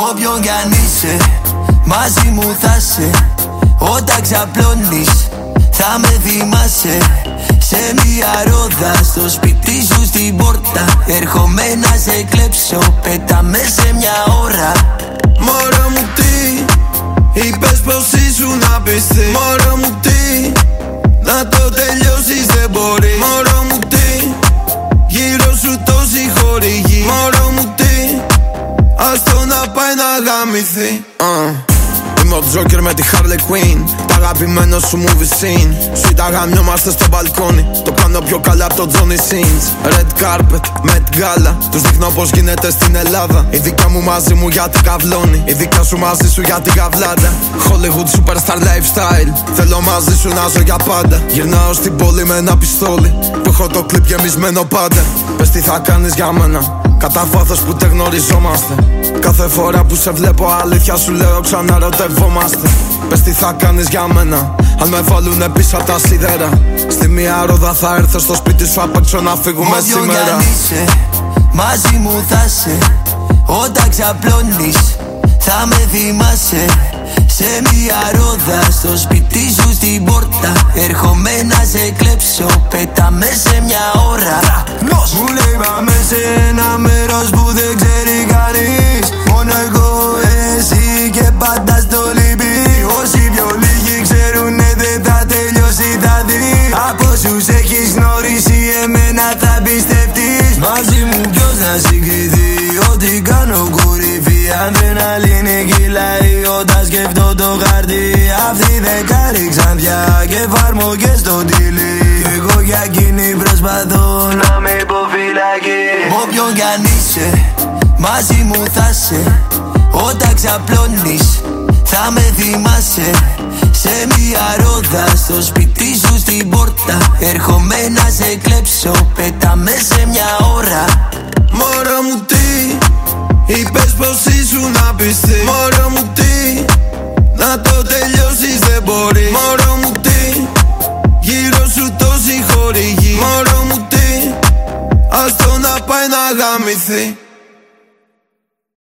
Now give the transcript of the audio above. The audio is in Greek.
Όποιον κι αν είσαι, μαζί μου θα σε. Όταν ξαπλώνεις, θα με θυμάσαι. Σε μια ρόδα, στο σπίτι σου στην πόρτα. Έρχομαι να σε κλέψω, πέταμε σε μια ώρα. Μωρό μου τι, είπες πως ήσουν απιστή. Μωρό μου τι, να το τελειώσεις δεν μπορεί. Μωρό μου τι, γύρω σου τόσοι χορηγοί. Μωρό μου τι, άστο να πάει να γαμηθεί. Είμαι ο Τζόκερ με τη Harley Quinn. Τα αγαπημένο σου movie scene. Σου τα γαμιόμαστε στο μπαλκόνι. Το κάνω πιο καλά από το Johnny Sins. Red carpet, Met Gala. Τους δείχνω πως γίνεται στην Ελλάδα. Η δικά μου μαζί μου γιατί καυλώνει. Η δικά σου μαζί σου γιατί καβλάντα. Hollywood superstar lifestyle. Θέλω μαζί σου να ζω για πάντα. Γυρνάω στην πόλη με ένα πιστόλι. Που έχω το κλιπ γεμισμένο πάντα. Πες τι θα κάνεις για μένα. Κατά βάθος που τε γνωριζόμαστε. Κάθε φορά που σε βλέπω αλήθεια σου λέω ξαναρωτευόμαστε. Πες τι θα κάνεις για μένα. Αν με βάλουνε πίσω απ' τα σίδερα. Στη μία ρόδα θα έρθω στο σπίτι σου απ' έξω να φύγουμε σήμερα. Όποιον κι αν είσαι, μαζί μου θα σε. Όταν ξαπλώνεις, θα με θυμάσαι. Σε μια ρόδα, στο σπίτι σου στην πόρτα. Έρχομαι να σε κλέψω, πέταμε σε μια ώρα. Μου λέει πάμε σε ένα μέρος που δεν ξέρει κανείς. Μόνο εγώ, εσύ και πάντα στο λυπή. Όσοι πιο λίγοι ξέρουνε δεν θα τελειώσει θα δει. Από όσους έχεις γνωρίσει εμένα θα πιστευτείς. Μαζί μου ποιος να συγκριθεί. Ό,τι κάνω κορυφή. Αν δεν αλύνει κυλάει όταν σκεφτώ το χαρτί. Αυτή δεκάρι ξανθιά και εφαρμογές στο τυλί. Εγώ για εκείνη προσπαθώ να με υποφυλακεί. Όποιον κι αν είσαι, μαζί μου θα σε. Όταν ξαπλώνεις, θα με θυμάσαι. Σε μια ρόδα, στο σπίτι σου στην πόρτα. Έρχομαι να σε κλέψω, πέταμε σε μια ώρα. Μωρό μου τι, είπες πως ήσουν απιστή. Μωρό